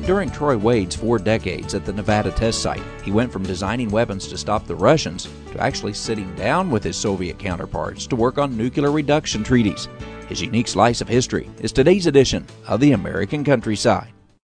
During Troy Wade's 4 decades at the Nevada test site, he went from designing weapons to stop the Russians to actually sitting down with his Soviet counterparts to work on nuclear reduction treaties. His unique slice of history is today's edition of the American Countryside.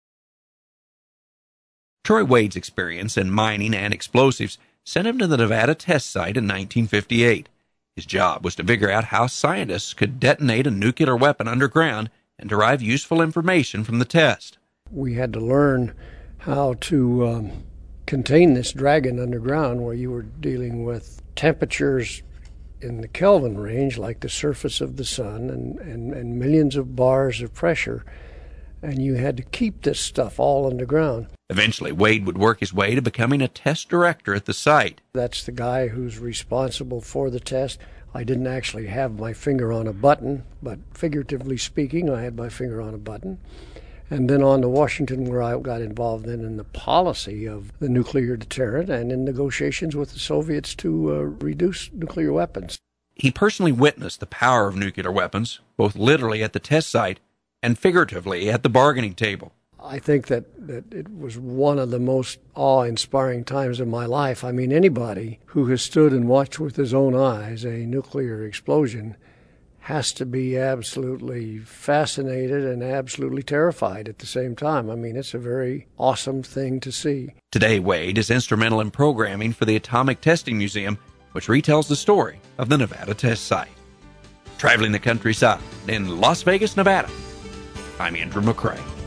Troy Wade's experience in mining and explosives sent him to the Nevada test site in 1958. His job was to figure out how scientists could detonate a nuclear weapon underground and derive useful information from the test. We had to learn how to contain this dragon underground, where you were dealing with temperatures in the Kelvin range, like the surface of the sun, and millions of bars of pressure. And you had to keep this stuff all underground. Eventually, Wade would work his way to becoming a test director at the site. That's the guy who's responsible for the test. I didn't actually have my finger on a button, but figuratively speaking, I had my finger on a button. And then on to Washington, where I got involved in the policy of the nuclear deterrent and in negotiations with the Soviets to reduce nuclear weapons. He personally witnessed the power of nuclear weapons, both literally at the test site and figuratively at the bargaining table. I think that it was one of the most awe-inspiring times of my life. I mean, anybody who has stood and watched with his own eyes a nuclear explosion has to be absolutely fascinated and absolutely terrified at the same time. I mean, it's a very awesome thing to see. Today, Wade is instrumental in programming for the Atomic Testing Museum, which retells the story of the Nevada test site. Traveling the countryside in Las Vegas, Nevada, I'm Andrew McCrae.